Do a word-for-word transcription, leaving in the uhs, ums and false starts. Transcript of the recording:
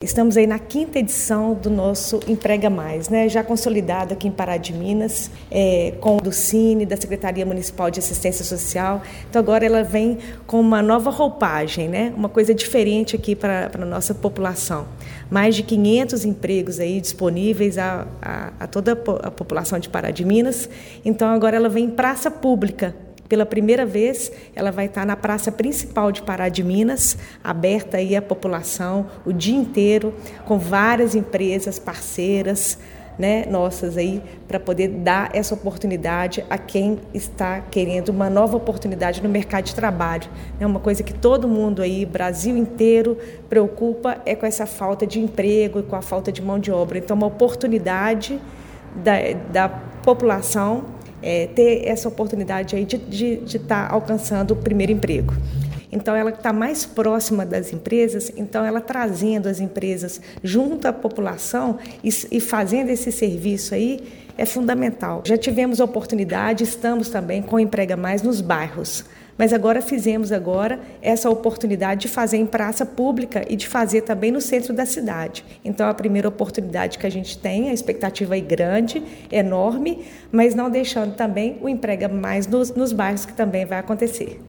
estamos aí na quinta edição do nosso Emprega Mais, né? Já consolidado aqui em Pará de Minas, é, com o do Cine, da Secretaria Municipal de Assistência Social. Então agora ela vem com uma nova roupagem, né? Uma coisa diferente aqui para a nossa população. Mais de quinhentos empregos aí disponíveis a, a, a toda a população de Pará de Minas. Então agora ela vem em praça pública. Pela primeira vez, ela vai estar na praça principal de Pará de Minas, aberta aí à população o dia inteiro, com várias empresas parceiras, né, nossas aí, para poder dar essa oportunidade a quem está querendo uma nova oportunidade no mercado de trabalho. É uma coisa que todo mundo aí, Brasil inteiro, preocupa é com essa falta de emprego e com a falta de mão de obra. Então, uma oportunidade da, da população É, ter essa oportunidade aí de estar de, de tá alcançando o primeiro emprego. Então, ela está mais próxima das empresas, então ela trazendo as empresas junto à população e, e fazendo esse serviço aí é fundamental. Já tivemos a oportunidade, estamos também com o Emprega Mais nos bairros, mas agora fizemos agora essa oportunidade de fazer em praça pública e de fazer também no centro da cidade. Então, a primeira oportunidade que a gente tem, a expectativa é grande, enorme, mas não deixando também o Emprega Mais nos, nos bairros, que também vai acontecer.